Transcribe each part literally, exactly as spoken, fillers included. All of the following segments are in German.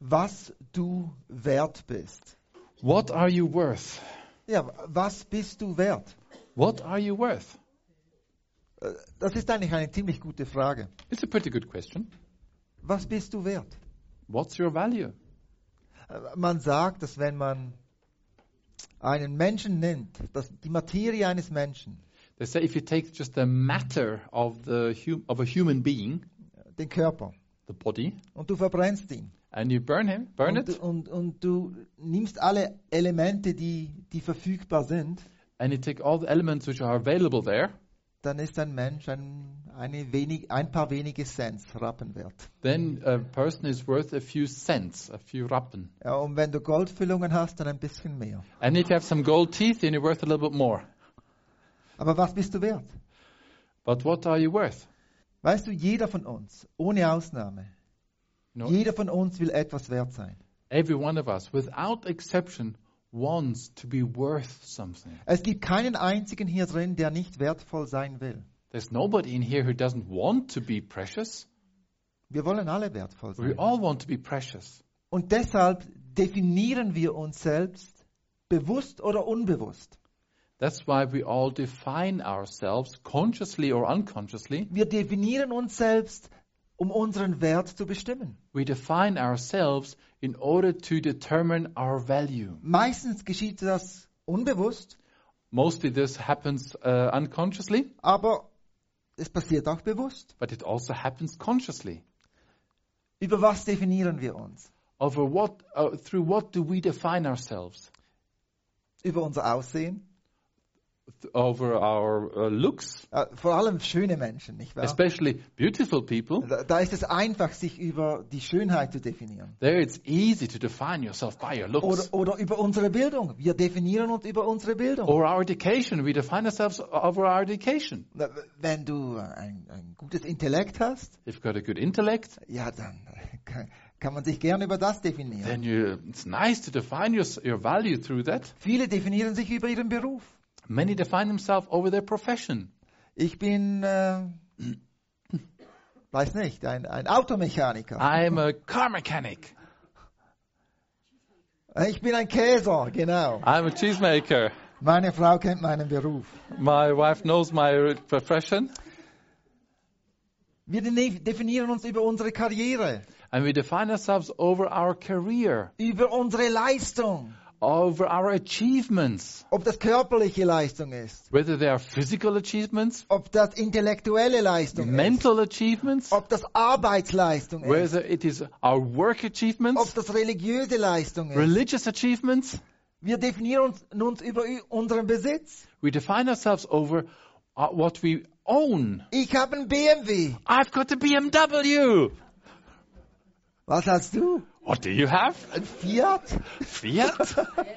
was du wert bist. What are you worth? Ja, was bist du wert? What are you worth? Äh, Das ist eigentlich eine ziemlich gute Frage. It's a pretty good question. Was bist du wert? What's your value? Äh, Man sagt, dass wenn man einen Menschen nimmt, dass die Materie eines Menschen, They say if you take just the matter of the hum- of a human being, den Körper, the body, und du verbrennst ihn, and you burn him, burn und, it, und, und du nimmst alle Elemente, die, die verfügbar sind, and you take all the elements which are available there, dann ist ein Mensch ein, eine wenig, ein paar wenige Cents Rappen wert. then a person is worth a few cents, a few rappen. Ja, und wenn du Goldfüllungen hast, dann ein bisschen mehr. And if you have some gold teeth, then you're worth a little bit more. Aber was bist du wert? But what are you worth? Weißt du, jeder von uns, ohne Ausnahme, You know, jeder von uns will etwas wert sein. every one of us, without exception, wants to be worth something. Es gibt keinen einzigen hier drin, der nicht wertvoll sein will. There's nobody in here who doesn't want to be precious. Wir wollen alle wertvoll We sein. all want to be precious. Und deshalb definieren wir uns selbst, bewusst oder unbewusst. That's why we all define ourselves, consciously or unconsciously. Wir definieren uns selbst, um unseren Wert zu bestimmen. We define ourselves in order to determine our value. Meistens geschieht das unbewusst, Mostly this happens uh, unconsciously, aber es passiert auch bewusst. but it also happens consciously. Über was definieren wir uns? Over what, uh, through what do we define ourselves? Über unser Aussehen? Th- Over our uh, looks, Äh, vor allem schöne Menschen, nicht wahr? especially beautiful people. Da, da ist es einfach, sich über die Schönheit zu definieren. There it's easy to define yourself by your Oder, looks. oder über unsere Bildung. Wir definieren uns über unsere Bildung. Or our education. We define ourselves over our education. Na, Wenn du ein, ein gutes Intellekt hast, If you've got a good intellect, ja, dann kann, kann man sich gerne über das definieren. then you, it's nice to define your, your value through that. Viele definieren sich über ihren Beruf. Many define themselves over their profession. Ich bin, äh, weiß nicht, ein, ein Automechaniker. I'm a car mechanic. Ich bin ein Käser, genau. I'm a cheesemaker. Meine Frau kennt meinen Beruf. My wife knows my profession. Wir de- definieren uns über unsere Karriere, And we define ourselves over our career, über unsere Leistung, over our achievements. ob das körperliche Leistung ist, Whether they are physical achievements, ob das intellektuelle Leistung mental achievements, ist, ob das Arbeitsleistung ist, whether it is our work ob achievements, das religiöse Leistung ist. religious achievements. Wir definieren uns, uns über ü- unseren Besitz. We define ourselves over uh, what we own. Ich habe einen B M W. I've got a B M W. Was hast du? What do you have? Ein Fiat? Fiat?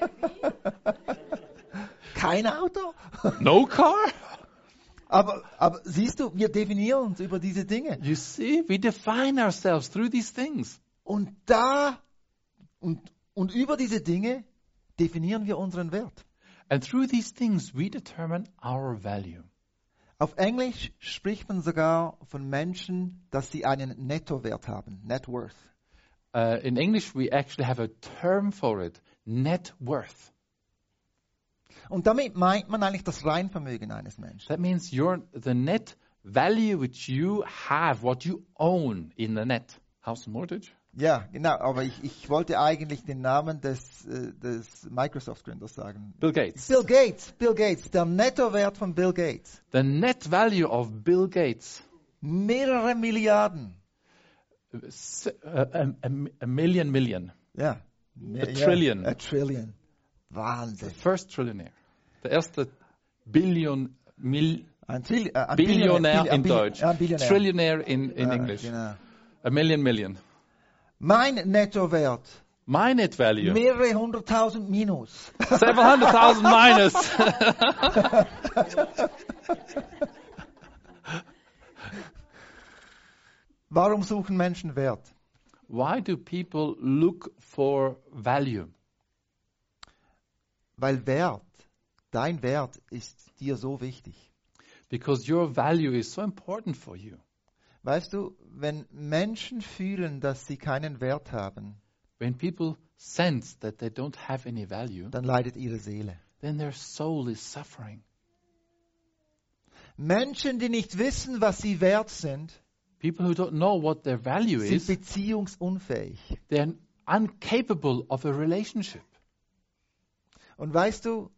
Kein Auto? No car? Aber, aber siehst du, wir definieren uns über diese Dinge. You see, we define ourselves through these things. Und da und, und über diese Dinge definieren wir unseren Wert. And through these things, we determine our value. Auf Englisch spricht man sogar von Menschen, dass sie einen Nettowert haben, Net Worth. Uh, in English, we actually have a term for it, net worth. Und damit meint man eigentlich das Reinvermögen eines Menschen. That means your the net value which you have, what you own in the net. House and mortgage? Ja, genau, aber ich, ich wollte eigentlich den Namen des, äh, des Microsoft-Gründers sagen. Bill Gates. Bill Gates, Bill Gates, der Nettowert von Bill Gates. The net value of Bill Gates, Mehrere Milliarden. s- a, a, a, a million million. Ja. A trillion. A trillion. The Wahnsinn. first trillionaire. Der erste Billion, mil, Ein, Trill äh, ein Billionär Billionär, in Bill- Deutsch. Ja, ein Billionär. Trillionaire in, in Ja, English. Genau. A million million. Mein Nettowert. My net value. Mehrere hunderttausend minus. seven hundred thousand minus. Warum suchen Menschen Wert? Why do people look for value? Weil Wert, dein Wert ist dir so wichtig. Because your value is so important for you. Weißt du, wenn Menschen fühlen, dass sie keinen Wert haben, when people sense that they don't have any value, dann leidet ihre Seele. then their soul is suffering. Menschen, die nicht wissen, was sie wert sind, People who don't know what their value sind is, beziehungsunfähig. they're incapable of a relationship. Und weißt du,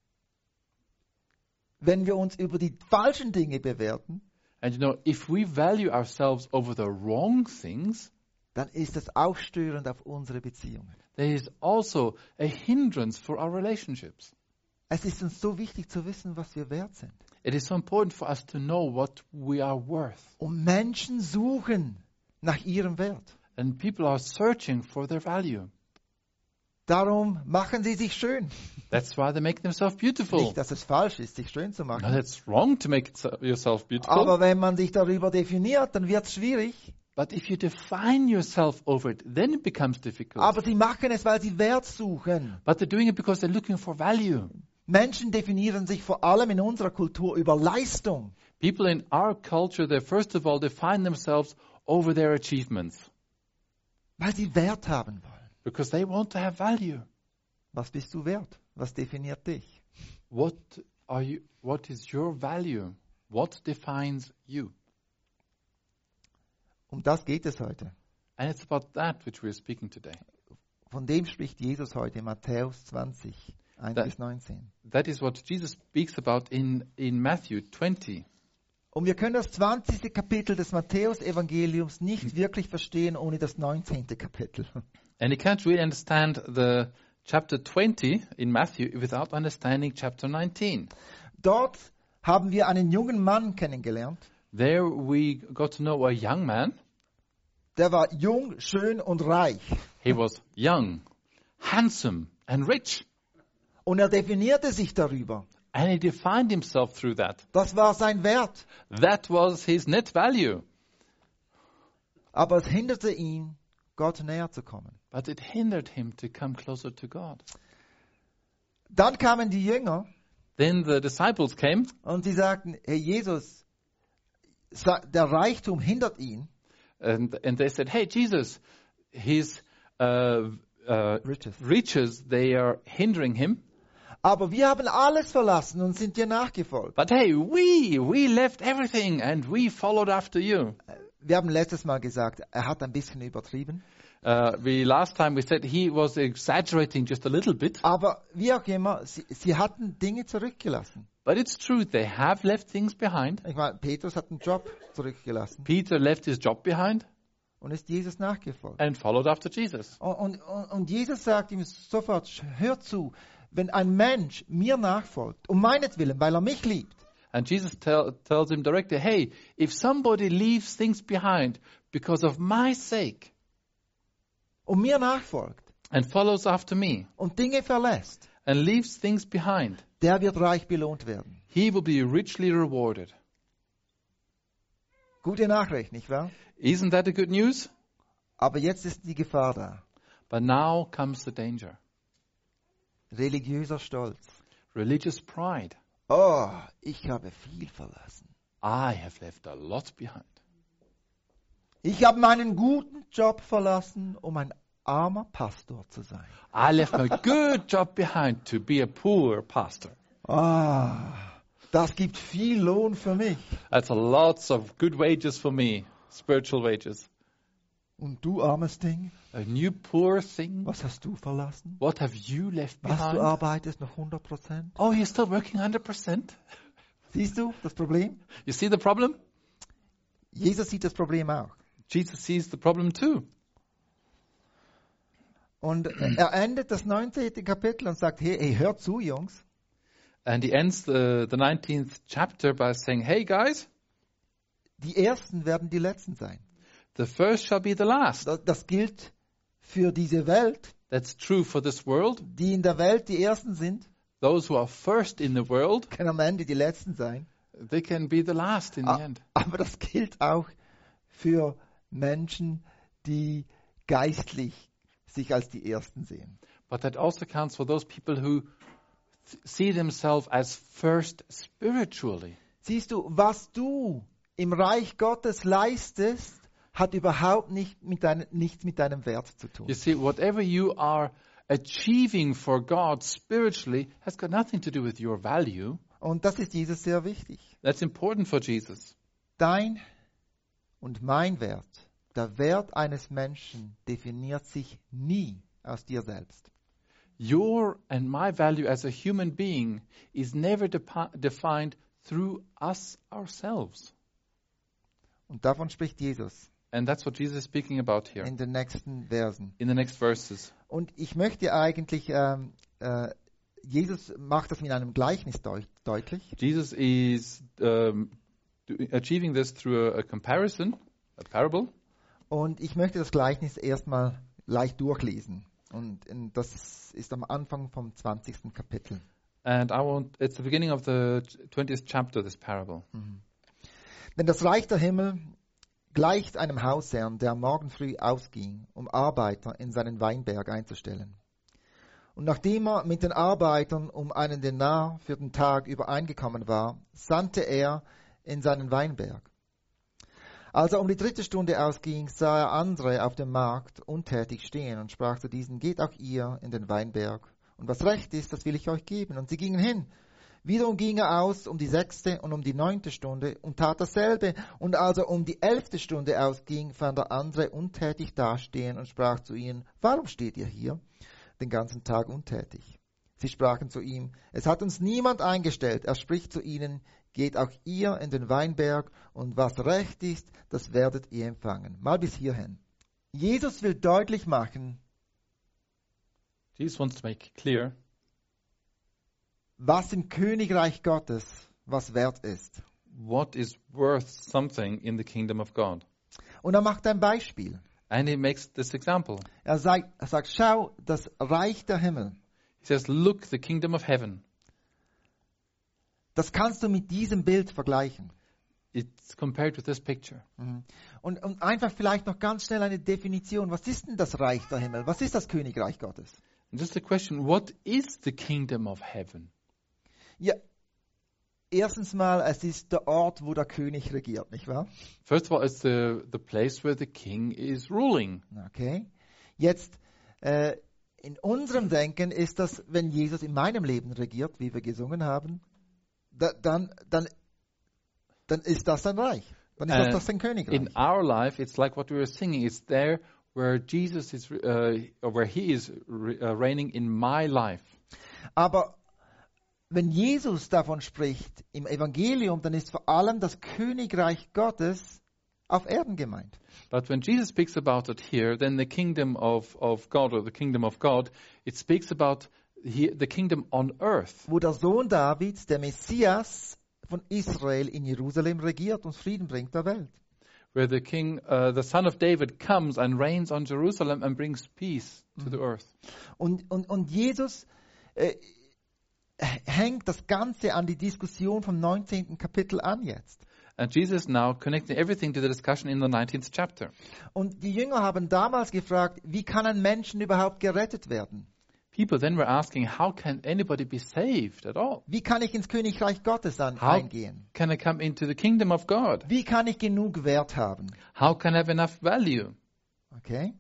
wenn wir uns über die falschen Dinge bewerten, And you know, if we value ourselves over the wrong things, dann ist das auch störend auf unsere Beziehungen. there is also a hindrance for our relationships. Es ist uns so wichtig zu wissen, was wir wert sind. It is so important for us to know what we are worth. Und Menschen suchen nach ihrem Wert. And people are searching for their value. Darum machen sie sich schön. That's why they make themselves beautiful. Nicht, dass es falsch ist, sich schön zu No, machen. that's wrong to make it- yourself beautiful. Aber wenn man sich darüber definiert, dann wird es schwierig. But if you define yourself over it, then it becomes difficult. Aber sie machen es, weil sie Wert suchen. But they're doing it because they're looking for value. Menschen definieren sich vor allem in unserer Kultur über Leistung. People in our culture, they first of all define themselves over their achievements Weil sie Wert haben wollen. because they want to have value. Was bist du wert? Was definiert dich? What are you? What is your value? What defines you? Um das geht es heute. And it's about that which we're speaking today. Von dem spricht Jesus heute in Matthäus zwanzig, eins Da- bis neunzehn. That is what Jesus speaks about in, in Matthew twenty. Und wir können das zwanzigste Kapitel des Matthäus-Evangeliums nicht wirklich verstehen ohne das neunzehnte Kapitel. And you can't really understand the chapter twenty in Matthew without understanding chapter nineteen. Dort haben wir einen jungen Mann kennengelernt. There we got to know a young man. Der war jung, schön und reich. He was young, handsome, and rich. Und er definierte sich darüber. And he defined himself through that. Das war sein Wert. That was his net value. Aber es hinderte ihn, Gott näher zu kommen. But it hindered him to come closer to God. Dann kamen die Jünger Then the disciples came und sie sagten, Herr Jesus, sa- der Reichtum hindert ihn. and, and they said, hey, Jesus, his uh, uh, Riches. riches, they are hindering him. Aber wir haben alles verlassen und sind dir nachgefolgt. But hey, we, we left everything and we followed after you. Wir haben letztes Mal gesagt, er hat ein bisschen übertrieben. Uh, we last time we said he was exaggerating just a little bit. Aber wie auch immer, sie, sie hatten Dinge zurückgelassen. But it's true, they have left things behind. Ich meine, Petrus hat einen Job zurückgelassen Peter left his job behind und ist Jesus nachgefolgt. and followed after Jesus. Und, und, und Jesus sagt ihm sofort, hör zu, wenn ein Mensch mir nachfolgt, um meinetwillen, weil er mich liebt, And Jesus tell, tells him directly, hey, if somebody leaves things behind because of my sake um mir nachfolgt and follows after me und Dinge verlässt, and leaves things behind, der wird reich belohnt werden. he will be richly rewarded. Gute Nachricht, nicht wahr? Isn't that the good news? Aber jetzt ist die Gefahr da. But now comes the danger. Religiöser Stolz. Religious pride. Oh, ich habe viel verlassen. I have left a lot behind. Ich habe meinen guten Job verlassen, um ein armer Pastor zu sein. I left my good job behind to be a poor pastor. Ah, das gibt viel Lohn für mich. That's a lots of good wages for me, spiritual wages. Und du armes Ding, A new poor thing. was hast du verlassen? What have you left Was, du behind? arbeitest noch hundert Prozent? Oh, you're still working one hundred percent? Siehst du das Problem? You see the problem? Jesus sieht das Problem auch. Jesus sees the problem too. Und er endet das neunzehnte Kapitel und sagt, hey, hey hört zu, Jungs. And he ends the, the nineteenth chapter by saying, hey guys, Die Ersten werden die Letzten sein. the first shall be the last. Das, das gilt für diese Welt, That's true for this world. die in der Welt die Ersten sind, Those who are first in the world, können am Ende die Letzten sein. they can be the last in the A- end. Aber das gilt auch für Menschen, die geistlich sich als die Ersten sehen. But that also counts for those people who th- see themselves as first spiritually. Siehst du, was du im Reich Gottes leistest, hat überhaupt nicht mit dein, nichts mit deinem Wert zu tun. You see, whatever you are achieving for God spiritually has got nothing to do with your value. Und das ist Jesus sehr wichtig. That's important for Jesus. Dein und mein Wert, der Wert eines Menschen definiert sich nie aus dir selbst. Your and my value as a human being is never depi- defined through us ourselves. Und davon spricht Jesus And that's what Jesus is speaking about here in den nächsten Versen. in the next verses. Und ich möchte eigentlich, ähm, äh, Jesus macht das mit einem Gleichnis deut- deutlich. Jesus is um, do, achieving this through a, a comparison, a parable. Und ich möchte das Gleichnis erstmal leicht durchlesen. Und, und das ist am Anfang vom zwanzigsten Kapitel. And I want, it's the beginning of the twentieth chapter, this parable. Denn das Reich der Himmel gleicht einem Hausherrn, der am Morgen früh ausging, um Arbeiter in seinen Weinberg einzustellen. Und nachdem er mit den Arbeitern um einen Denar für den Tag übereingekommen war, sandte er in seinen Weinberg. Als er um die dritte Stunde ausging, sah er andere auf dem Markt untätig stehen und sprach zu diesen: Geht auch ihr in den Weinberg, und was recht ist, das will ich euch geben. Und sie gingen hin. Wiederum ging er aus um die sechste und um die neunte Stunde und tat dasselbe. Und als er um die elfte Stunde ausging, fand er andere untätig dastehen und sprach zu ihnen: Warum steht ihr hier den ganzen Tag untätig? Sie sprachen zu ihm: Es hat uns niemand eingestellt. Er spricht zu ihnen: Geht auch ihr in den Weinberg, und was recht ist, das werdet ihr empfangen. Mal bis hierhin. Jesus will deutlich machen, Jesus wants to make clear was im Königreich Gottes was wert ist. what is worth something in the kingdom of God. Und er macht ein Beispiel. And he makes this example. Er sagt, er sagt, schau, das Reich der Himmel, He says, look, the kingdom of heaven. das kannst du mit diesem Bild vergleichen. It's compared with this picture. Mhm. Und, und einfach vielleicht noch ganz schnell eine Definition. Was ist denn das Reich der Himmel? Was ist das Königreich Gottes? And just a question, what is the kingdom of heaven? Ja, erstens mal, es ist der Ort, wo der König regiert, nicht wahr? First of all, it's the, the place where the king is ruling. Okay. Jetzt, äh, in unserem Denken ist das, wenn Jesus in meinem Leben regiert, wie wir gesungen haben, da, dann, dann, dann ist das ein Reich. Dann ist das, And das ein Königreich. In our life, it's like what we were singing. It's there where Jesus is, uh, or where he is re- uh, reigning in my life. Aber wenn Jesus davon spricht im Evangelium, dann ist vor allem das Königreich Gottes auf Erden gemeint. But when Jesus speaks about it here, then the kingdom of, of God, or the kingdom of God, it speaks about he, the kingdom on earth, Wo der Sohn Davids, der Messias von Israel, in Jerusalem regiert und Frieden bringt der Welt. where the king, uh, the son of David, comes and reigns on Jerusalem and brings peace to the earth. Und, und, und Jesus äh, hängt das Ganze an die Diskussion vom neunzehnten Kapitel an jetzt. And Jesus now connecting everything to the discussion in the nineteenth chapter. Und die Jünger haben damals gefragt, wie kann ein Menschen überhaupt gerettet werden? People then were asking, how can anybody be saved at all? Wie kann ich ins Königreich Gottes an, How eingehen? can I come into the kingdom of God? Wie kann ich genug Wert haben? How can I have enough value? Okay?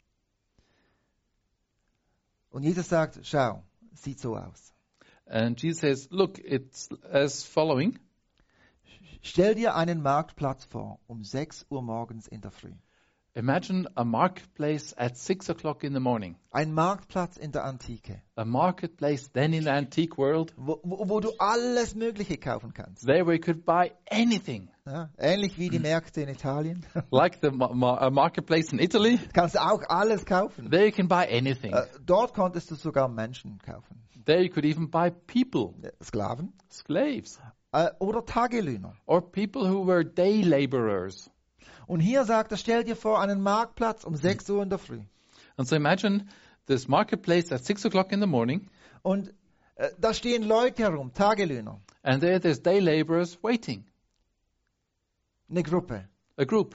Und Jesus sagt, schau, sieht so aus. And Jesus says, look, it's as following. Stell dir einen Marktplatz vor, um sechs Uhr morgens in der Früh. Imagine a marketplace at six o'clock in the morning. Ein Marktplatz in der Antike, A marketplace then in the antique world, wo, wo, wo du alles Mögliche kaufen kannst. there where you could buy anything. Ja, ähnlich wie die Märkte in Italien. Like the ma- ma- uh, marketplace in Italy, Du kannst auch alles kaufen. there you can buy anything. Äh, dort konntest du sogar Menschen kaufen. There you could even buy people, Ja, Sklaven slaves, äh, oder Tagelöhner. or people who were day laborers. Und hier sagt er, stell dir vor einen Marktplatz um sechs Uhr in der Früh. And so imagine this marketplace at six o'clock in the morning, Und äh, da stehen Leute herum, Tagelöhner, and there there's day laborers waiting, eine Gruppe. a group.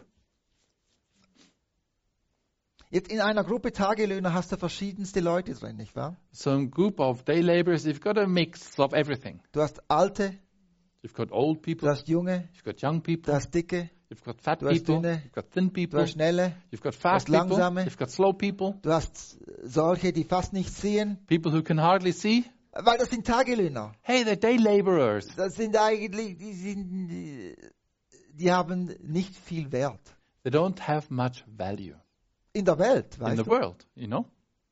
Jetzt in einer Gruppe Tagelöhner hast du verschiedenste Leute drin, nicht wahr? So a group of day laborers, you've got a mix of everything. Du hast Alte, You've got old du people, hast Junge, you've got young du people, hast Dicke, You've got fat Du hast people. dünne, You've got thin du people. hast schnelle, You've got du fast hast people. langsame. You've got slow people. du hast solche, die fast nicht sehen, People who can hardly see. weil das sind Tagelöhner. Hey, they're day laborers. Das sind eigentlich, die sind, die, die haben nicht viel Wert. They don't have much value In der Welt, in weißt the du. world, you know.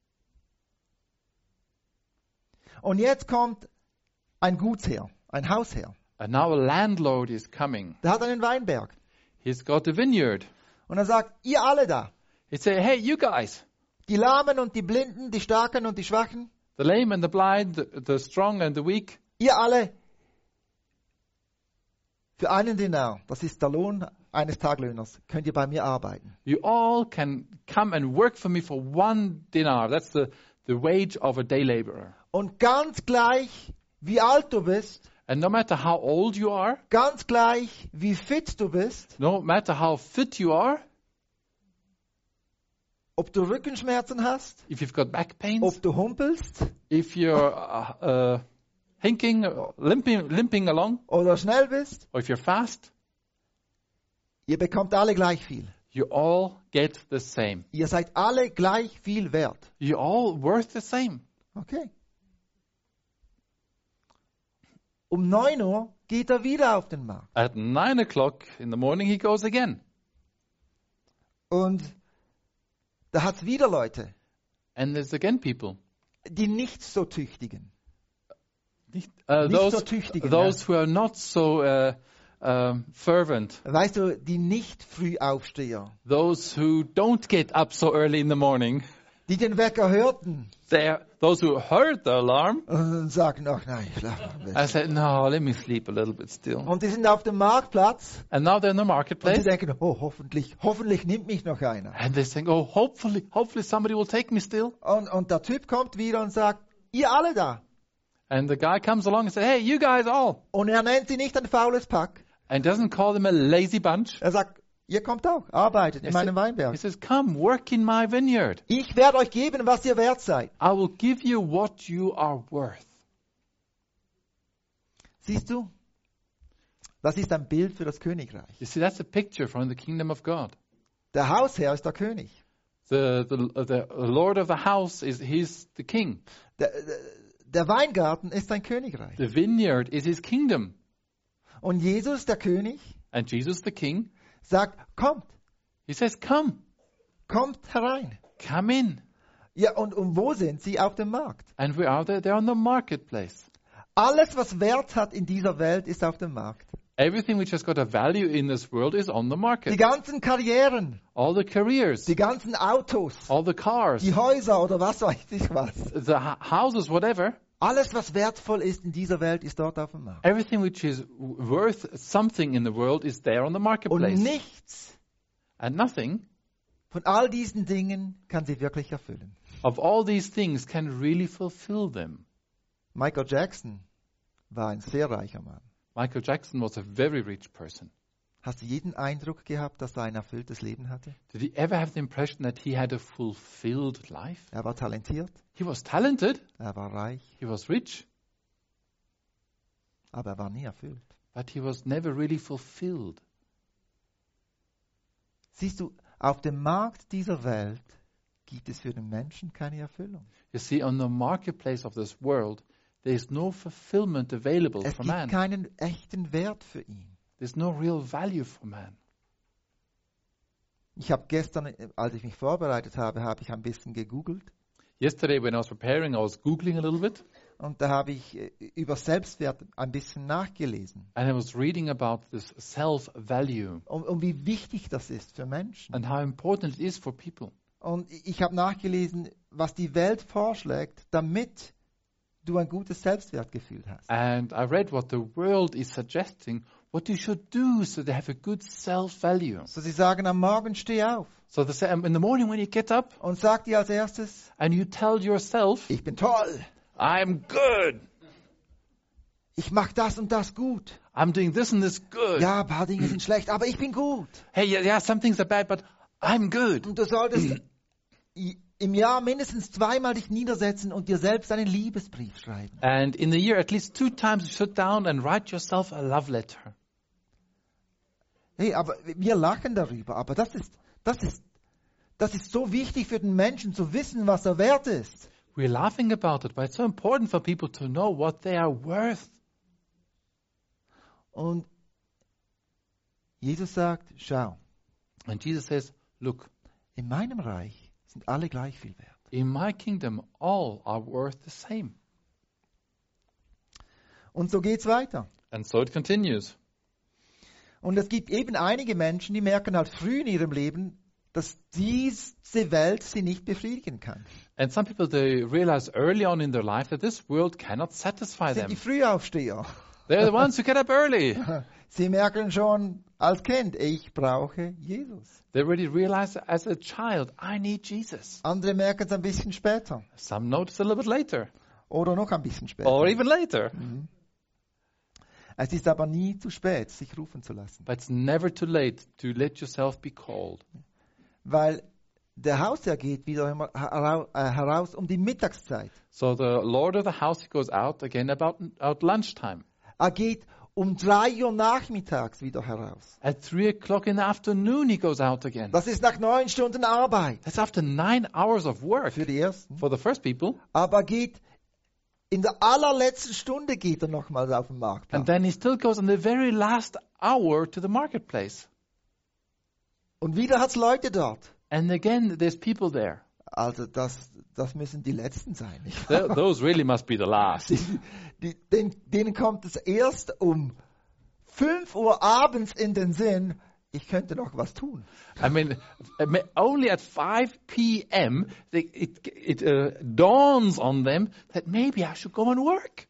Und jetzt kommt ein Gutsherr, ein Hausherr. And now a landlord is coming. Der hat einen Weinberg. He's got a vineyard. Und er sagt, ihr alle da, He say, hey, you guys, die Lahmen und die Blinden, die Starken und die Schwachen, the lame and the blind, the, the strong and the weak, ihr alle, für einen Dinar, das ist der Lohn eines Taglöhners, könnt ihr bei mir arbeiten. you all can come and work for me for one dinar. That's the, the wage of a day laborer. Und ganz gleich, wie alt du bist, And no matter how old you are, ganz gleich, wie fit du bist, no matter how fit you are, ob du Rückenschmerzen hast, if you've got back pains, ob du humpelst if you're uh, uh, hinking, uh, limping, limping along, oder schnell bist, or if you're fast, ihr bekommt alle gleich viel. you all get the same. Ihr seid alle gleich viel wert. You're all worth the same. Okay. Um neun Uhr geht er wieder auf den Markt. At nine o'clock in the morning, he goes again. Und da hat es wieder Leute, And there's again people. die nicht so tüchtigen. Nicht, uh, Nicht those so tüchtigen, those who are not so uh, um, fervent. Weißt du, die Nicht-Frühaufsteher, Those who don't get up so early in the morning. die den Wecker hörten They're those who heard the alarm. und sagen, ach nein, ich schlafe am I besten. said, no, let me sleep a little bit still. Und die sind auf dem Marktplatz And now they're in the und sie marketplace. denken, oh, hoffentlich, hoffentlich nimmt mich noch einer. And they think, oh, hopefully, hopefully somebody will take me still. Und, und der Typ kommt wieder und sagt, ihr alle da. And the guy comes along and says, hey, you guys all. Und er nennt sie nicht ein faules Pack. And doesn't call them a lazy bunch. Er sagt, ihr kommt auch, arbeitet in He meinem said- Weinberg. He says, come, work in my vineyard. Ich werde euch geben, was ihr wert seid. I will give you what you are worth. Siehst du? Das ist ein Bild für das Königreich. You see, that's a picture from the kingdom of God. Der Hausherr ist der König. The, the, the Lord of the house, is he's the king. Der, der Weingarten ist ein Königreich. The vineyard is his kingdom. Und Jesus, der König, And Jesus, the king, sagt, kommt, he says, come, kommt herein. come in. Ja, und, und wo sind sie? Auf dem Markt. And we are there, they're on the marketplace. Alles, was Wert hat in dieser Welt, ist auf dem Markt. Everything which has got a value in this world is on the Die market. ganzen Karrieren, All the careers, die ganzen Autos, all the cars, die Häuser oder was weiß ich was. the ha- houses, whatever. Alles, was wertvoll ist in dieser Welt, ist dort auf dem Markt. Everything which is w- worth something in the world is there on the Und marketplace. nichts And nothing von all diesen Dingen kann sie wirklich erfüllen. of all these things can really fulfill them. Michael Jackson war ein sehr reicher Mann. Michael Jackson was a very rich person. Hast du jeden Eindruck gehabt, dass er ein erfülltes Leben hatte? Did he ever have the impression that he had a fulfilled life? Er war talentiert, He was talented, er war reich, he was rich, aber er war nie erfüllt. but he was never really fulfilled. Siehst du, auf dem Markt dieser Welt gibt es für den Menschen keine Erfüllung. You see, on the marketplace of this world, there is no fulfillment available Es for gibt man. keinen echten Wert für ihn. There's no real value for man. Ich habe gestern, als ich mich vorbereitet habe, habe ich ein bisschen gegoogelt Yesterday, when I was preparing, I was Googling a little bit, und da habe ich äh, über Selbstwert ein bisschen nachgelesen and I was reading about this self-value und, und wie wichtig das ist für Menschen. and how important it is for people. Und ich habe nachgelesen, was die Welt vorschlägt, damit du ein gutes Selbstwertgefühl hast. And I read what the world is suggesting, what you should do so they have a good self-value. So sie sagen, am Morgen steh auf So they say, um, in the morning when you get up und sag dir als erstes, and you tell yourself, ich bin toll, I'm good, ich mache das und das gut. I'm doing this and this good. Ja, ein paar Dinge sind schlecht, aber ich bin gut. Hey, yeah, yeah, some things are bad, but I'm good. Und du solltest i- im Jahr mindestens zweimal dich niedersetzen und dir selbst einen Liebesbrief schreiben. And in the year, at least two times, sit down and write yourself a love letter. Hey, aber wir lachen darüber, aber das ist, das ist, das ist so wichtig für den Menschen zu wissen, was er wert ist. We're laughing about it, but it's so important for people to know what they are worth. Und Jesus sagt, schau, And Jesus says, look, in meinem Reich sind alle gleich viel wert. in my kingdom, all are worth the same. Und so geht's weiter. And so it continues. Und es gibt eben einige Menschen, die merken halt früh in ihrem Leben, dass diese Welt sie nicht befriedigen kann. And some people, they realize early on in their life that this world cannot satisfy Das sind die them. Frühaufsteher. They're the ones who get up early. Sie merken schon als Kind, ich brauche Jesus. They already realize as a child, I need Jesus. Andere merken es ein bisschen später. Some notice a little bit later, Oder noch ein bisschen später. or even later. Es ist aber nie zu spät, sich rufen zu lassen. But it's never too late to let yourself be called. Weil der Hausherr geht wieder immer herau- äh, heraus um die Mittagszeit. So the Lord of the house, he goes out again about out lunchtime. Er geht um drei Uhr nachmittags wieder heraus. At three o'clock in the afternoon, he goes out again. Das ist nach neun Stunden Arbeit That's after nine hours of work für die Ersten. for the first people. Aber geht in der allerletzten Stunde geht er nochmal auf den And Marktplatz. then he still goes in the very last hour to the marketplace. Und wieder hat's Leute dort. And again, there's people there. Also das, das müssen die Letzten sein. Nicht Th- wahr? Those really must be the last. Die, die, denen, denen kommt es erst um fünf Uhr abends in den Sinn, ich könnte noch was tun. I mean, I mean, only at five p.m. They, it, it uh, dawns on them that maybe I should go and work.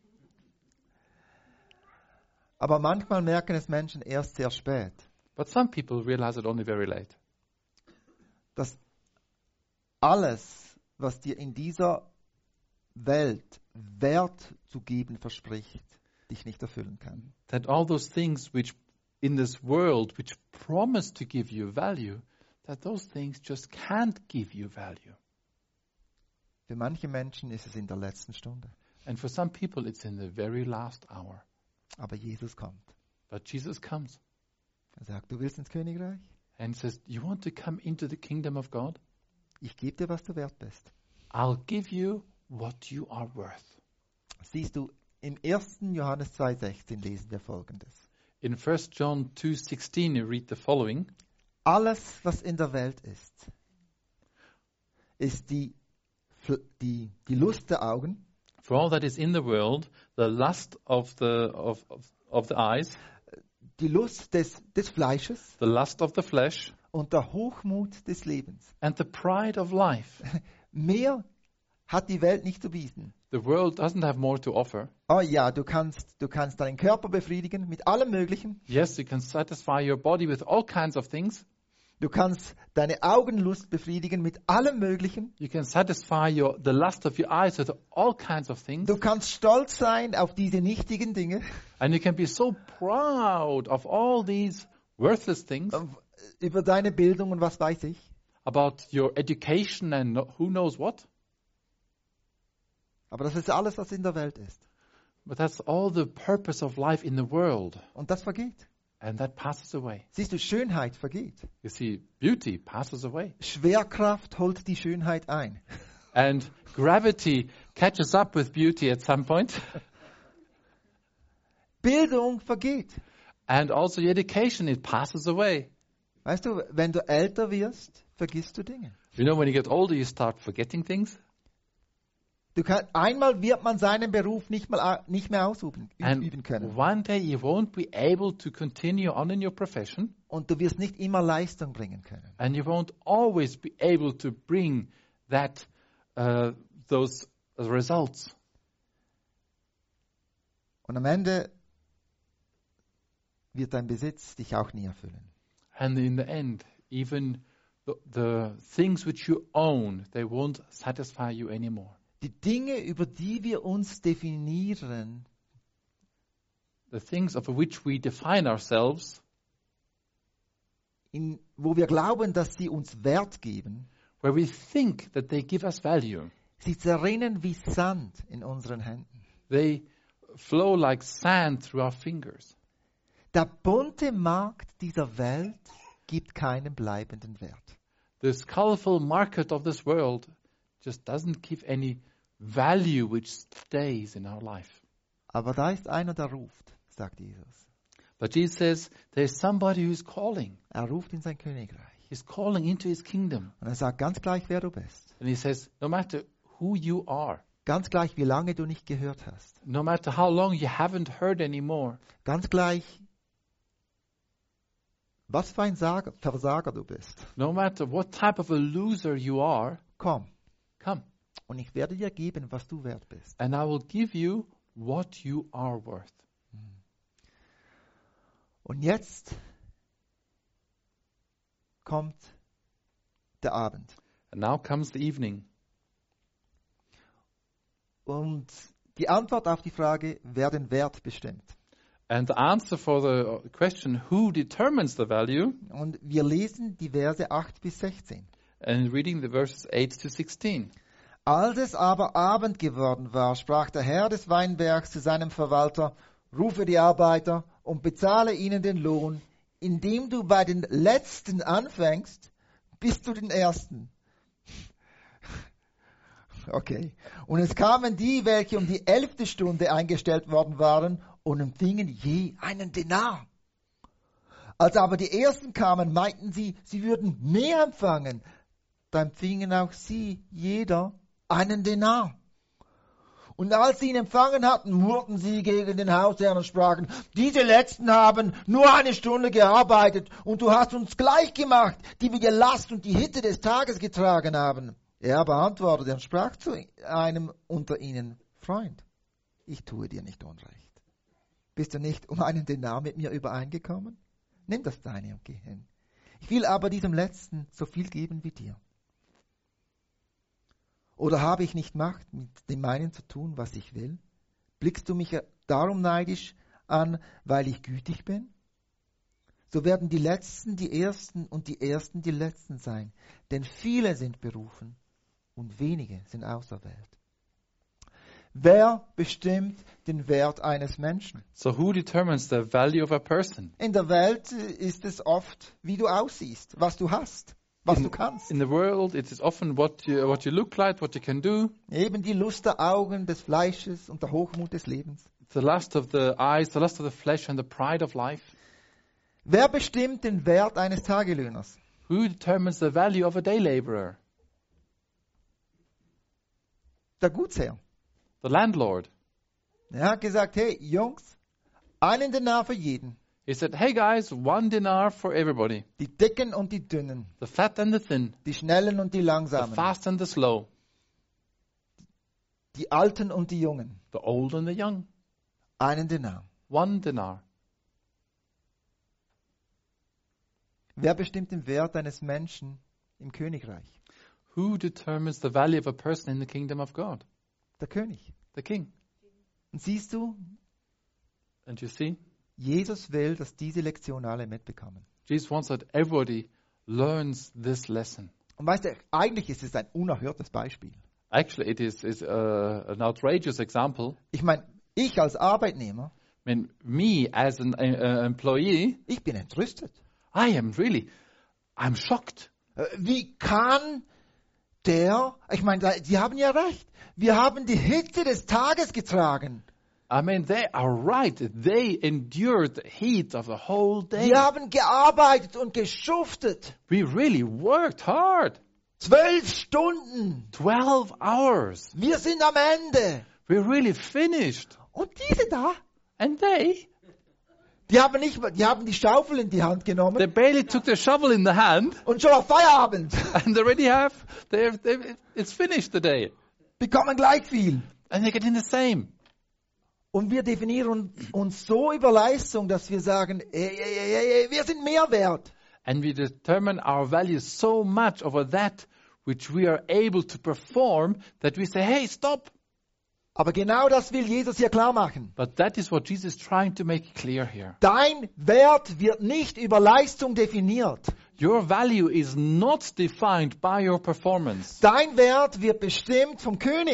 Aber manchmal merken es Menschen erst sehr spät, But some people realize it only very late. dass alles, was dir in dieser Welt Wert zu geben verspricht, dich nicht erfüllen kann. That all those things which in this world which promise to give you value, that those things just can't give you value. Für manche Menschen ist es in der letzten Stunde. And for some people, it's in the very last hour. Aber Jesus kommt. But Jesus comes Er sagt, du willst ins Königreich? and says, you want to come into the kingdom of God? Ich gebe dir, was du wert bist. I'll give you what you are worth. Siehst du, im ersten Johannes zwei sechzehn lesen wir Folgendes. In First John two sixteen, you read the following. Alles, was in der Welt ist, ist die, die, die Lust der Augen, For all that is in the world, the lust of the of, of, of the eyes, die Lust des, des Fleisches the lust of the flesh, und der Hochmut des Lebens. and the pride of life. Mehr hat die Welt nicht zu bieten. The world doesn't have more to offer. Oh ja, du kannst, du kannst deinen Körper befriedigen mit allem Möglichen. Yes, you can satisfy your body with all kinds of things. Du kannst deine Augenlust befriedigen mit allem Möglichen. You can satisfy your the lust of your eyes with all kinds of things. Du kannst stolz sein auf diese nichtigen Dinge, And you can be so proud of all these worthless things, über deine Bildung und was weiß ich. about your education and no- who knows what. Aber das ist alles, was in der Welt ist. But that's all the purpose of life in the world. Und das vergeht. And that passes away. Siehst du, Schönheit vergeht. You see, beauty passes away. Schwerkraft holt die Schönheit ein. And gravity catches up with beauty at some point. Bildung vergeht. And also your education, it passes away. Weißt du, wenn du älter wirst, vergisst du Dinge. You know, when you get older, you start forgetting things. Du kann, einmal wird man seinen Beruf nicht, mal, nicht mehr ausüben And üben können. one day you won't be able to continue on in your profession. Und du wirst nicht immer Leistung bringen können. And you won't always be able to bring that, uh, those results. Und am Ende wird dein Besitz dich auch nie erfüllen. And in the end, even the, the things which you own, they won't satisfy you anymore. Die Dinge, über die wir uns definieren, The things of which we define ourselves, in, wo wir glauben, dass sie uns Wert geben, where we think that they give us value, sie zerrinnen wie Sand in unseren Händen. they flow like sand through our fingers. Der bunte Markt dieser Welt gibt keinen bleibenden Wert. This colorful market of this world just doesn't give any value which stays in our life. Aber da ist einer, der ruft, sagt Jesus. But Jesus says there's somebody who's calling. Er ruft in sein Königreich. He's calling into his kingdom. Und er sagt ganz gleich, wer du bist. And he says, no matter who you are, Ganz gleich, wie lange du nicht gehört hast. no matter how long you haven't heard anymore, Ganz gleich, was für ein Sager, Versager du bist. no matter what type of a loser you are, Komm, come. und ich werde dir geben, was du wert bist. And I will give you what you are worth. Und jetzt kommt der Abend. And now comes the evening. Und die Antwort auf die Frage, wer den Wert bestimmt. And the answer for the question, who determines the value, Und wir lesen die Verse acht bis sechzehn. and reading the verses eight to sixteen. Als es aber Abend geworden war, sprach der Herr des Weinbergs zu seinem Verwalter, rufe die Arbeiter und bezahle ihnen den Lohn, indem du bei den Letzten anfängst, bis zu den Ersten. Okay. Und es kamen die, welche um die elfte Stunde eingestellt worden waren und empfingen je einen Denar. Als aber die Ersten kamen, meinten sie, sie würden mehr empfangen. Da empfingen auch sie, jeder, einen Denar. Und als sie ihn empfangen hatten, murrten sie gegen den Hausherrn und sprachen, diese Letzten haben nur eine Stunde gearbeitet und du hast uns gleich gemacht, die wir die Last und die Hitte des Tages getragen haben. Er aber antwortete und sprach zu einem unter ihnen, Freund, ich tue dir nicht Unrecht. Bist du nicht um einen Denar mit mir übereingekommen? Nimm das deine und geh hin. Ich will aber diesem Letzten so viel geben wie dir. Oder habe ich nicht Macht, mit dem meinen zu tun, was ich will? Blickst du mich darum neidisch an, weil ich gütig bin? So werden die Letzten die Ersten und die Ersten die Letzten sein. Denn viele sind berufen und wenige sind auserwählt. Wer bestimmt den Wert eines Menschen? So who determines the value of a person? In der Welt ist es oft, wie du aussiehst, was du hast, was du kannst. In the world, it is often what you, what you look like, what you can do, Eben die Lust der Augen, des Fleisches und der Hochmut des Lebens. the lust of the eyes, the lust of the flesh, and the pride of life. Wer bestimmt den Wert eines Tagelöhners? Who determines the value of a day laborer? Der Gutsherr. The landlord. Er hat gesagt, hey Jungs, einen Denar für jeden. He said, hey guys, one dinar for everybody. Die Dicken und die Dünnen, The fat and the thin, die Schnellen und die the Langsamen, fast and the slow, die Alten und die Jungen. the old and the young. Einen Denar. One dinar. Wer bestimmt den Wert eines Menschen im Königreich? Who determines the value of a person in the kingdom of God? Der König. The king. Und siehst du, And you see, Jesus will, dass diese Lektion alle mitbekommen. Jesus wants that everybody learns this lesson. Und weißt du, eigentlich ist es ein unerhörtes Beispiel. Actually, it is, is uh, an outrageous example. Ich meine, ich als Arbeitnehmer, I mean, me as an uh, employee, ich bin entrüstet. I am really, I'm shocked. Äh, Wie kann der, ich meine, da- die haben ja recht, wir haben die Hitze des Tages getragen. I mean, they are right. They endured the heat of the whole day. Wir haben gearbeitet und geschuftet. We really worked hard. Zwölf Stunden. Twelve hours. Wir sind am Ende. We really finished. Und diese da, And they, die haben nicht, die haben die Schaufel in die Hand genommen they barely took the shovel in the hand und schon auf Feierabend. and they already have, they're, they're, it's finished the day. Bekommen gleich viel. And they're getting the same. Und wir definieren uns so über Leistung, dass wir sagen, ey, ey, ey, ey, wir sind mehr wert. And we determine our value so much over that which we are able to perform that we say, hey, stop. Aber genau das will Jesus hier klar machen. But that is what Jesus is trying to make clear here. Dein Wert wird nicht über Leistung definiert. Your value is not defined by your performance. Dein Wert wird bestimmt vom König.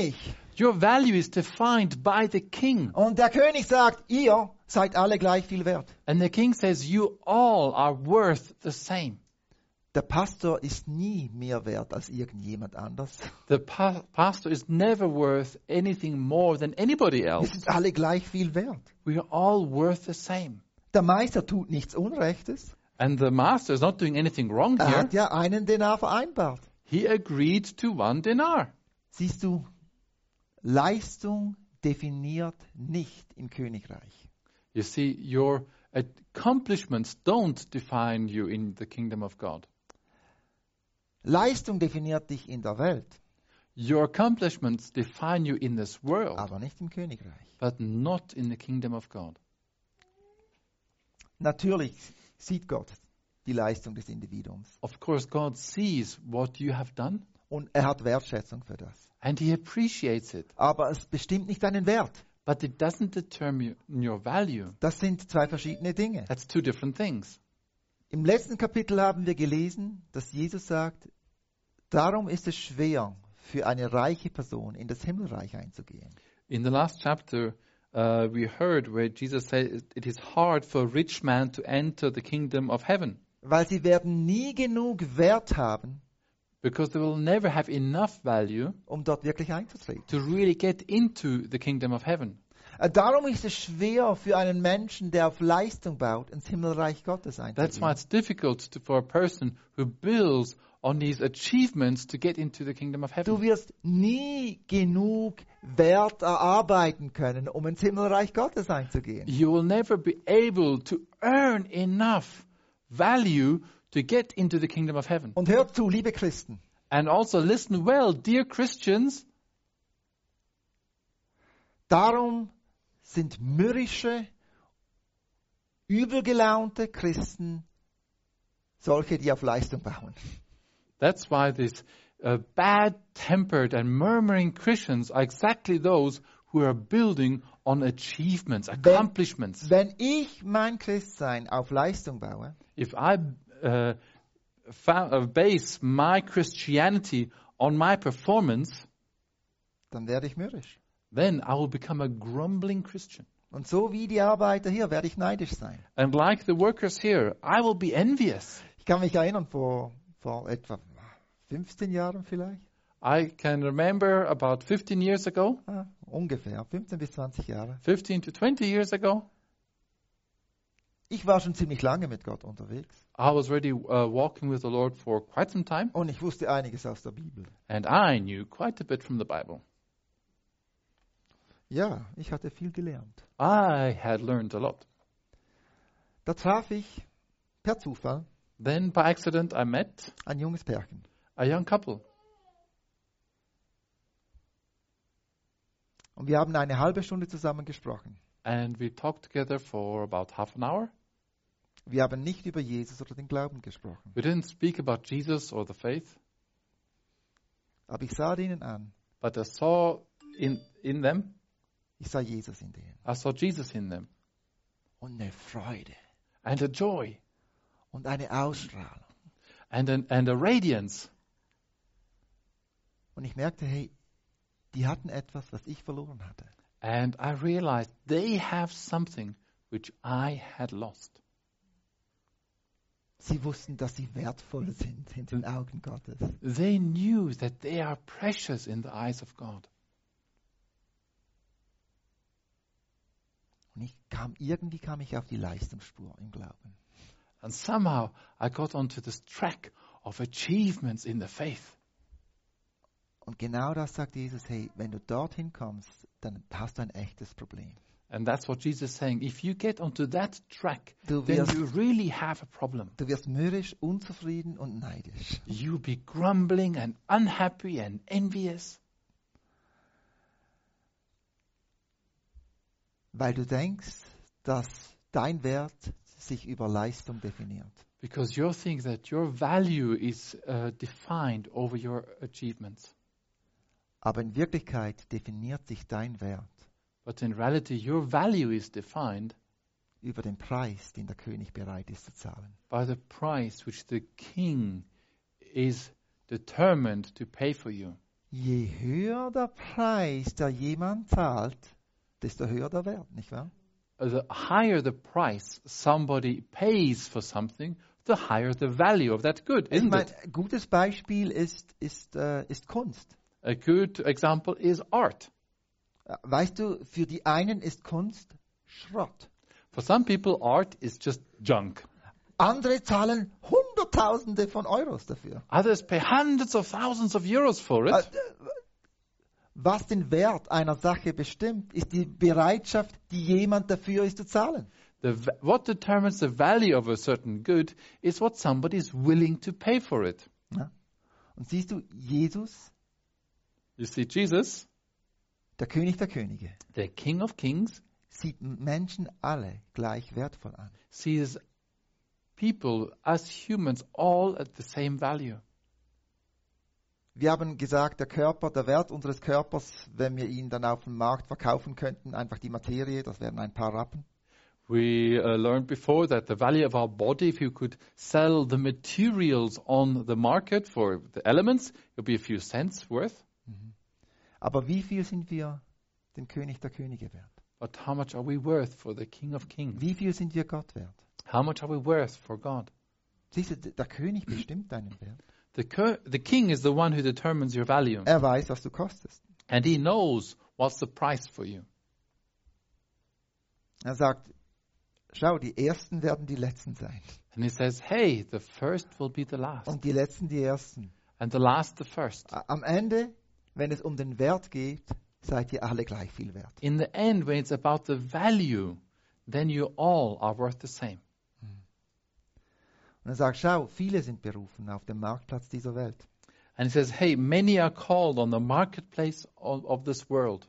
Your value is defined by the king. Und der König sagt, ihr seid alle gleich viel wert. And the king says, you all are worth the same. Der Pastor ist nie mehr wert als irgendjemand anders. The pa- pastor is never worth anything more than anybody Wir else. sind alle gleich viel wert. We are all worth the same. Der Meister tut nichts Unrechtes. And the master is not doing anything wrong Er here. hat ja einen Denar vereinbart. He agreed to one dinar. Siehst du, Leistung definiert nicht im Königreich. You see, your accomplishments don't define you in the kingdom of God. Leistung definiert dich in der Welt, Your accomplishments define you in this world, aber nicht im Königreich. but not in the kingdom of God. Natürlich sieht Gott die Leistung des Individuums Of course, God sees what you have done, und er hat Wertschätzung für das. and He appreciates it. Aber es bestimmt nicht deinen Wert. But it doesn't determine your value. Das sind zwei verschiedene Dinge. That's two different things. Im letzten Kapitel haben wir gelesen, dass Jesus sagt, darum ist es schwer für eine reiche Person in das Himmelreich einzugehen. In the last chapter, uh, we heard where Jesus said it is hard for a rich man to enter the kingdom of heaven, Weil sie werden nie genug Wert haben, because they will never have enough value um dort wirklich einzutreten. to really get into the kingdom of heaven. Äh, Darum ist es schwer für einen Menschen, der auf Leistung baut, ins Himmelreich Gottes That's einzugehen. why it's difficult to, for a person who builds on these achievements to get into the kingdom of Du heaven. wirst nie genug Wert erarbeiten können, um ins Himmelreich Gottes einzugehen. You will never be able to earn enough value to get into the kingdom of heaven. Und hört zu, liebe Christen, And also listen well, dear Christians, darum sind mürrische, übelgelaunte Christen solche, die auf Leistung bauen. that's why these uh, bad-tempered and murmuring Christians are exactly those who are building on achievements, accomplishments. Wenn ich mein Christsein auf Leistung baue, If I uh, found, uh, base my Christianity on my performance, dann werde ich mürrisch. then I will become a grumbling Christian. Und so wie die Arbeiter hier werde ich neidisch sein. And like the workers here, I will be envious. Ich kann mich erinnern, vor, vor etwa fünfzehn Jahren vielleicht, I can remember about fifteen years ago, ah, ungefähr, fünfzehn bis zwanzig Jahre. fifteen to twenty years ago, Ich war schon ziemlich lange mit Gott unterwegs I was already uh, walking with the Lord for quite some time, und ich wusste einiges aus der Bibel. and I knew quite a bit from the Bible. Ja, ich hatte viel gelernt. I had learned a lot. Da traf ich per Zufall Then by accident I met ein junges Pärchen. a young couple, Und wir haben eine halbe Stunde zusammen gesprochen. and we talked together for about half an hour. Wir haben nicht über Jesus oder den Glauben gesprochen. We didn't speak about Jesus or the faith, Aber ich sah ihnen an. but I saw in, in them, Ich sah Jesus in denen. I saw Jesus in them, Und eine Freude and a joy, und eine Ausstrahlung. and, an, and a radiance. Und ich merkte, hey, die hatten etwas, was ich verloren hatte. And I realized they have something which I had lost. Sie wussten, dass sie wertvoll sind in den Augen Gottes. They knew that they are precious in the eyes of God. Und ich kam, irgendwie kam ich auf die Leistungsspur im Glauben. And somehow I got onto this track of achievements in the faith. Und genau das sagt Jesus, hey, wenn du dorthin kommst, dann hast du ein echtes Problem. And that's what Jesus is saying. If you get onto that track, Du then wirst, you really have a problem. du wirst mürrisch, unzufrieden und neidisch. You'll be grumbling and unhappy and envious Weil du denkst, dass dein Wert sich über Leistung definiert. because you think that your value is uh, defined over your achievements. Aber in Wirklichkeit definiert sich dein Wert But in reality, your value is defined über den Preis, den der König bereit ist zu zahlen. by the price which the king is determined to pay for you. je höher der Preis, der jemand zahlt, desto höher der Wert, nicht wahr? The higher the price somebody pays for something, the higher the value of that good, Ich isn't meine, it? ein gutes Beispiel ist, ist, äh, ist Kunst. A good example is art. Weißt du, für die einen ist Kunst Schrott. For some people, art is just junk. Andere zahlen Hunderttausende von Euros dafür. Others pay hundreds of thousands of euros for Äh, it. Was den Wert einer Sache bestimmt, ist die Bereitschaft, die jemand dafür ist zu zahlen. The, v- what determines the value of a certain good is what somebody is willing to pay for it. Ja? Und siehst du, Jesus, You see, Jesus, der König der Könige, the King of Kings, sieht Menschen alle gleich wertvoll an. sees people as humans all at the same value. Wir haben gesagt, der Körper, der Wert unseres Körpers, wenn wir ihn dann auf dem Markt verkaufen könnten, einfach die Materie, das wären ein paar Rappen. We uh, learned before that the value of our body, if you could sell the materials on the market for the elements, it would be a few cents worth. Aber wie viel sind wir dem König der Könige wert? But how much are we worth for the King of Kings? Wie viel sind wir Gott wert? How much are we worth for God? Siehst du, der König bestimmt deinen Wert. The, cur- the king is the one who determines your value. Er weiß, was du kostest. And he knows what's the price for you. Er sagt, schau, die Ersten werden die Letzten sein. And he says, hey, the first will be the last. Und die Letzten die Ersten. And the last the first. A- Am Ende, wenn es um den Wert geht, seid ihr alle gleich viel wert. In the end, when it's about the value, then you all are worth the same. Und er sagt, schau, viele sind berufen auf dem Marktplatz dieser Welt. And he says, hey, many are called on the marketplace of, of this world.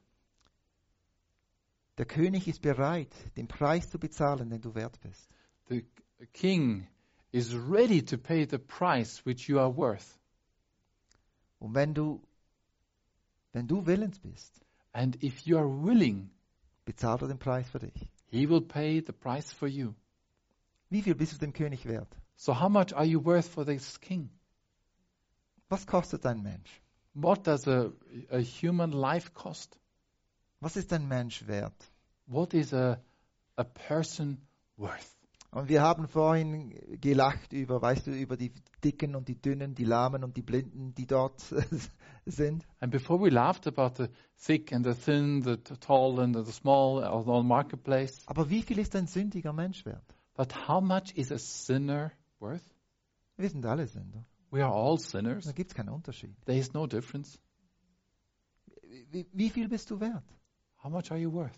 Der König ist bereit, den Preis zu bezahlen, den du wert bist. The king is ready to pay the price which you are worth. Und wenn du, wenn du willens bist, And if you are willing, bezahlt er den Preis für dich. he will pay the price for you. Wie viel bist du dem König wert? So how much are you worth for this king? Was kostet ein Mensch? What does a, a human life cost? Was ist ein Mensch wert? What is a, a person worth? Und wir haben vorhin gelacht über, weißt du, über die Dicken und die Dünnen, die Lahmen und die Blinden, die dort sind. And before we laughed about the thick and the thin, the t- tall and the small on the marketplace, Aber wie viel ist ein sündiger Mensch wert? but how much is a sinner worth? Wir sind alle Sünder. We are all sinners. Da gibt es keinen Unterschied. There is no difference. Wie, wie viel bist du wert? How much are you worth?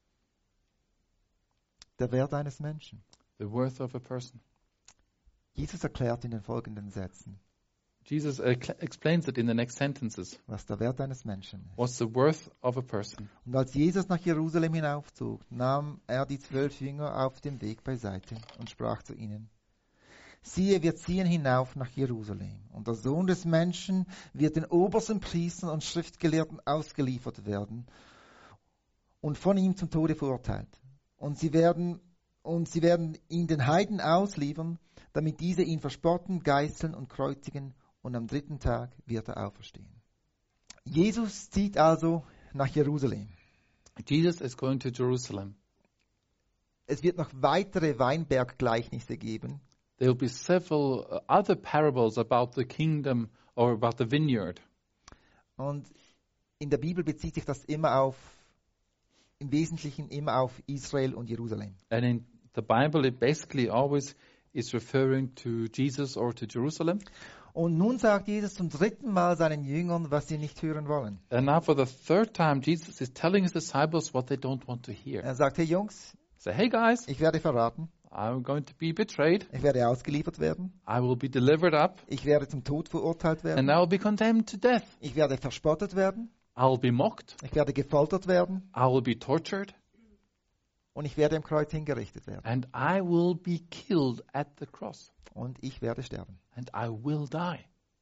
Der Wert eines Menschen. The worth of a person. Jesus erklärt in den folgenden Sätzen, Jesus uh, cl- explains it in the next sentences. was der Wert eines Menschen ist. What's the worth of a person? Und als Jesus nach Jerusalem hinaufzog, nahm er die zwölf Jünger auf dem Weg beiseite und sprach zu ihnen, siehe, wir ziehen hinauf nach Jerusalem, und der Sohn des Menschen wird den obersten Priestern und Schriftgelehrten ausgeliefert werden und von ihm zum Tode verurteilt. Und sie werden, und sie werden ihn den Heiden ausliefern, damit diese ihn verspotten, geißeln und kreuzigen, und am dritten Tag wird er auferstehen. Jesus zieht also nach Jerusalem. Jesus is going to Jerusalem. Es wird noch weitere Weinberggleichnisse geben. There will be several uh, other parables about the kingdom or about the vineyard. Und in der Bibel bezieht sich das immer auf, im Wesentlichen immer auf Israel und Jerusalem. And in the Bible, it basically always is referring to Jesus or to Jerusalem. Und nun sagt Jesus zum dritten Mal seinen Jüngern, was sie nicht hören wollen. And now for the third time, Jesus is telling his disciples what they don't want to hear. Er sagt, hey Jungs, Say, hey guys, ich werde verraten, I'm going to be betrayed. ich werde ausgeliefert werden, I will be delivered up. ich werde zum Tod verurteilt And werden, I will be condemned to death. ich werde verspottet werden, I will be mocked. ich werde gefoltert werden I will be tortured. und ich werde am Kreuz hingerichtet werden. And I will be killed at the cross. Und ich werde sterben. And I will die.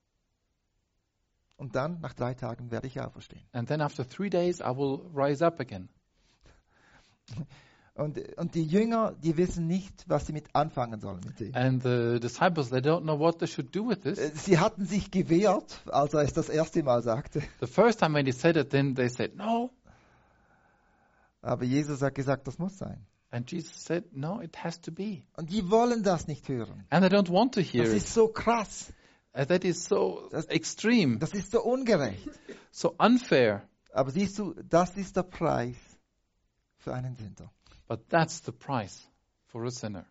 Und dann, nach drei Tagen, werde ich auferstehen. And then after three days, I will rise up again. Und, und die Jünger, die wissen nicht, was sie mit anfangen sollen mit dem. And the disciples, they don't know what they should do with this. Äh, Sie hatten sich gewehrt, als er es das erste Mal sagte. The first time when he said it, then they said, no. Aber Jesus hat gesagt, das muss sein. And Jesus said, no, it has to be. Und die wollen das nicht hören. And they don't want to hear Das it. ist so krass. Uh, that is so Das- extreme, Das ist so ungerecht. so unfair. Aber siehst du, das ist der Preis für einen Sünder. But that's the price for a sinner.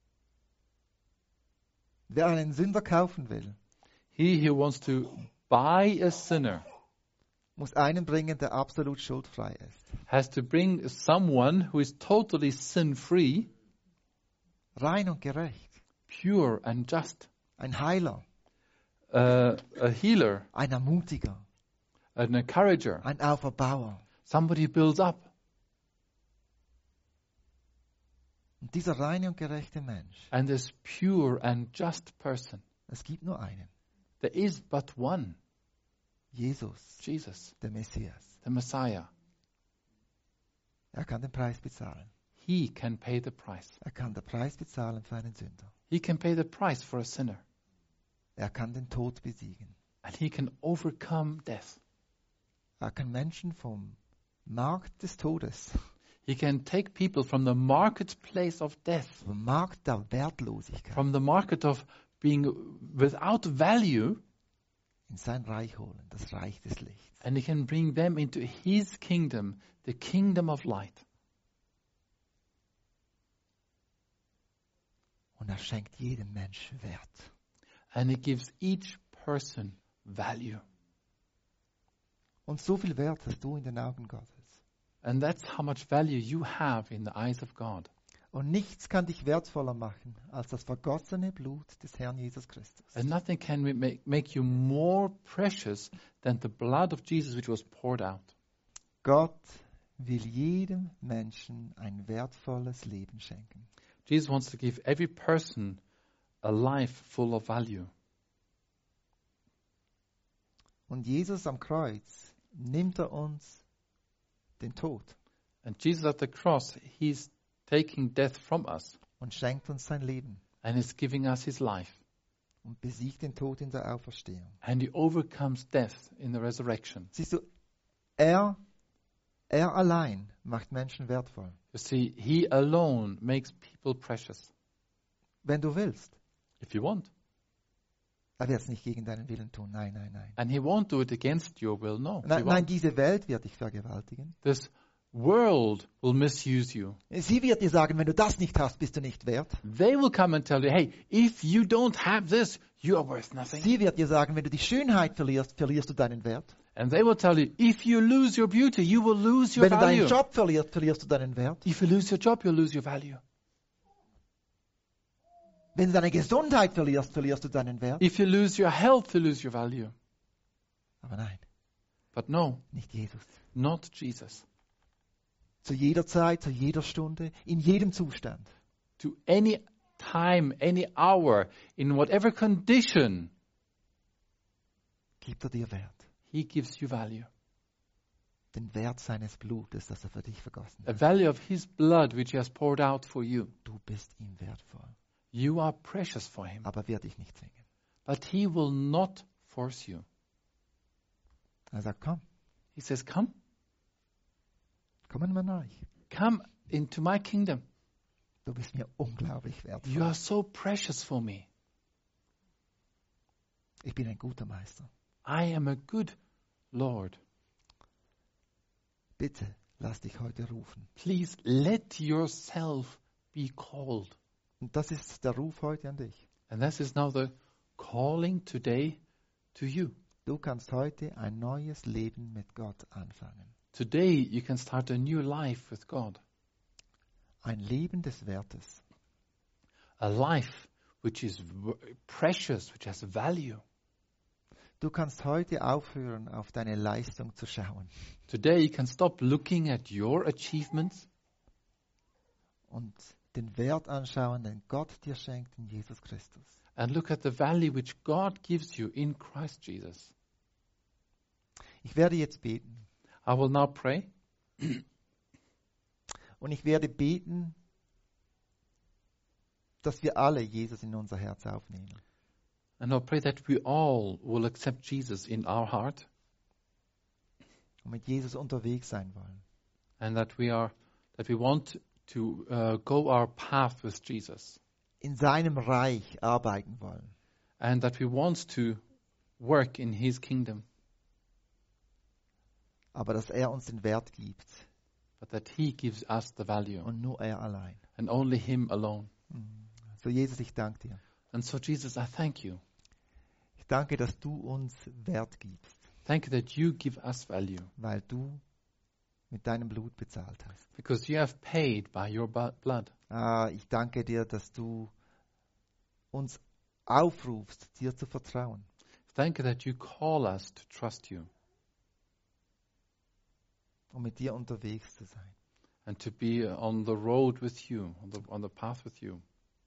Wer einen Sünder kaufen will, He who wants to buy a sinner muss einen bringen, der absolut schuldfrei ist. has to bring someone who is totally sin-free, Rein und gerecht. pure and just, Ein Heiler, uh, a healer, ein Ermutiger, an encourager, ein Auferbauer. somebody who builds up. Und dieser reine und gerechte Mensch, And this pure and just person, es gibt nur einen. there is but one, Jesus, Jesus, der Messias. the Messiah. Er kann den Preis bezahlen. He can pay the price. Er kann den Preis bezahlen für einen Sünder. He can pay the price for a sinner. Er kann den Tod besiegen. And he can overcome death. Er kann Menschen vom Markt des Todes, He can take people from the marketplace of death, vom Markt der Wertlosigkeit from the market of being without value, in sein Reich holen, das Reich des Lichts. and he can bring them into his kingdom, the kingdom of light. Und er schenkt jedem Menschen Wert. And he gives each person value. Und so viel Wert hast du in den Augen Gottes. And that's how much value you have in the eyes of God. Und nichts kann dich wertvoller machen als das vergossene Blut des Herrn Jesus Christus. And nothing can make, make you more precious than the blood of Jesus which was poured out. Gott will jedem Menschen ein wertvolles Leben schenken. Jesus wants to give every person a life full of value. Und Jesus am Kreuz nimmt er uns den Tod And Jesus at the cross, he's taking death from us und schenkt uns sein Leben and is giving us his life. und besiegt den Tod in der Auferstehung. And he overcomes death in the resurrection. Siehst du, er, er allein macht Menschen wertvoll. You see, he alone makes people precious. Wenn du willst. If you want. Er wird es nicht gegen deinen Willen tun. Nein, nein, nein. And he won't do it against your will, no. he Nein, won't. nein, diese Welt wird dich vergewaltigen. This world will misuse you. Sie wird dir sagen, wenn du das nicht hast, bist du nicht wert. They will come and tell you, hey, if you don't have this, you are worth nothing. Sie wird dir sagen, wenn du die Schönheit verlierst, verlierst du deinen Wert. And they will tell you, if you lose your beauty, you will lose your Wenn du value. deinen Job verlierst, verlierst du deinen Wert. If you lose your job, you'll lose your value. Wenn du deine Gesundheit verlierst, verlierst du deinen Wert. If you lose your health, you lose your value. Aber nein, But no, nicht Jesus. not Jesus. Zu jeder Zeit, zu jeder Stunde, in jedem Zustand. To any time, any hour, in whatever condition, Gibt er dir Wert. he gives you value. Den Wert seines Blutes, das er für dich vergossen A hat. value of his blood which he has poured out for you. Du bist ihm wertvoll. You are precious for him. Aber wird dich nicht zwingen. But he will not force you. Er sagt, komm, He says, come, komm in mein Reich. come into my kingdom. Du bist mir unglaublich wertvoll. You are so precious for me. Ich bin ein guter Meister. I am a good Lord. Bitte, lass dich heute rufen. Please let yourself be called. Und das ist der Ruf heute an dich. And this is now the calling today to you. Du kannst heute ein neues Leben mit Gott anfangen. Today you can start a new life with God. Ein Leben des Wertes. A life which is v- precious, which has value. Du kannst heute aufhören, auf deine Leistung zu schauen Today you can stop looking at your achievements und den Wert anschauen, den Gott dir schenkt in Jesus Christus. and look at the value which God gives you in Christ Jesus. Ich werde jetzt beten. I will now pray. Und ich werde beten, dass wir alle Jesus in unser Herz aufnehmen. And I pray that we all will accept Jesus in our heart Und mit Jesus unterwegs sein wollen. and that we are that we want to uh, go our path with Jesus In seinem Reich arbeiten wollen. and that we want to work in his kingdom, Aber dass er uns den Wert gibt. but that he gives us the value Und nur er allein. and only him alone. So Jesus, ich danke dir. And so Jesus, I thank you. Ich danke, dass du uns Wert gibst. Thank you that you give us value Weil du mit deinem Blut bezahlt hast. because you have paid by your bu- blood. Ah, ich danke dir, dass du uns aufrufst, dir zu vertrauen. Thank you that you call us to trust you Um mit dir unterwegs zu sein. and to be on the road with you, on the, on the path with you.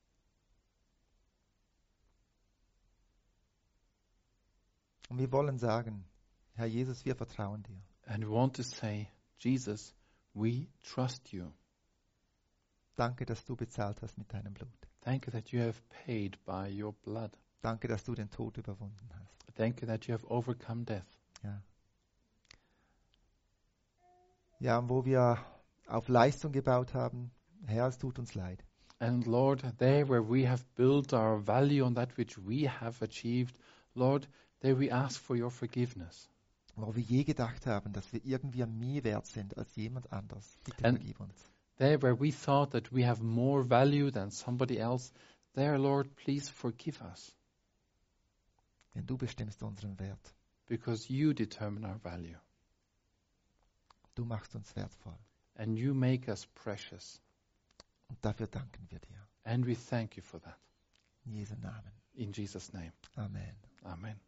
Und wir wollen sagen, Herr Jesus, wir vertrauen dir. And we want to say, Jesus, we trust you. Danke, dass du bezahlt hast mit deinem Blut. Thank you that you have paid by your blood. Danke, dass du den Tod überwunden hast. Thank you that you have overcome death. Ja. Ja, und wo wir auf Leistung gebaut haben, Herr, es tut uns leid. And Lord, there where we have built our value on that which we have achieved, Lord, there we ask for your forgiveness. Wo wir je gedacht haben, dass wir irgendwie mehr wert sind als jemand anders. Bitte And- vergib uns. There where we thought that we have more value than somebody else, there, Lord, please forgive us Denn du bestimmst unseren Wert. because you determine our value Du machst uns wertvoll. and you make us precious. Und dafür danken wir dir. And we thank you for that. In Jesu Namen. In Jesus' name. Amen. Amen.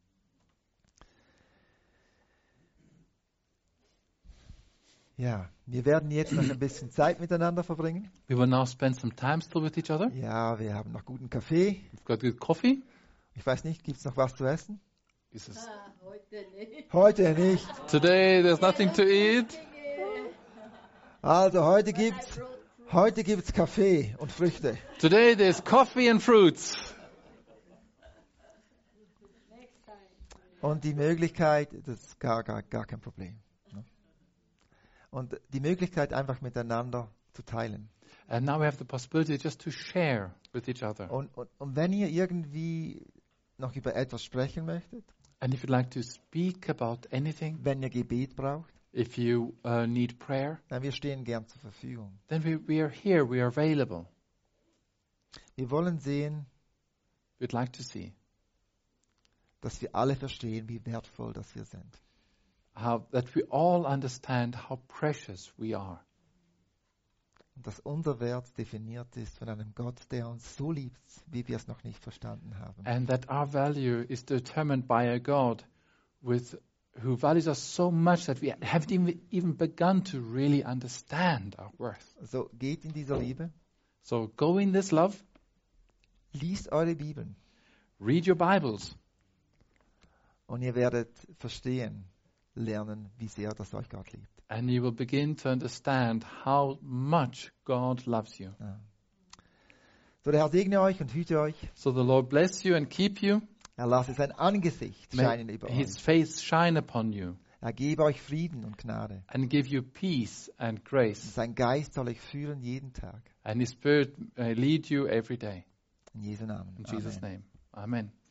Ja, wir werden jetzt noch ein bisschen Zeit miteinander verbringen. We will now spend some time still with each other. Ja, wir haben noch guten Kaffee. We've got good coffee. Ich weiß nicht, gibt es noch was zu essen? This is- Ah, heute nicht. Heute nicht. Today there's nothing to eat. Also heute gibt's heute gibt's Kaffee und Früchte. Today there's coffee and fruits. Next time. Und die Möglichkeit, das ist gar, gar, gar kein Problem. ne? Und die Möglichkeit, einfach miteinander zu teilen. And now we have the possibility just to share with each other. Und, und, und wenn ihr irgendwie noch über etwas sprechen möchtet, And if you'd like to speak about anything, wenn ihr Gebet braucht, if you uh, need prayer, dann wir stehen gern zur Verfügung. then we, we are here, we are available. Wir wollen sehen, We'd like to see dass wir alle verstehen, wie wertvoll das wir sind. how that we all understand how precious we are. Und dass unser Wert definiert ist von einem Gott, der uns so liebt, wie wir es noch nicht verstanden haben. And that our value is determined by a God with who values us so much that we haven't even, even begun to really understand our worth. So geht in dieser Liebe, So go in this love, liest eure Bibeln read your Bibles, und ihr werdet verstehen, lernen, wie sehr das euch Gott liebt. and you will begin to understand how much God loves you. Ja. So, der Herr segne euch und hüte euch. So the Lord bless you and keep you. Er lasse sein Angesicht May scheinen über his euch. face shine upon you Er gebe euch Frieden und Gnade. and give you peace and Und grace. sein Geist soll euch führen jeden Tag. And his spirit uh, lead you every day. In Jesu Namen. In Jesus' Amen. name. Amen.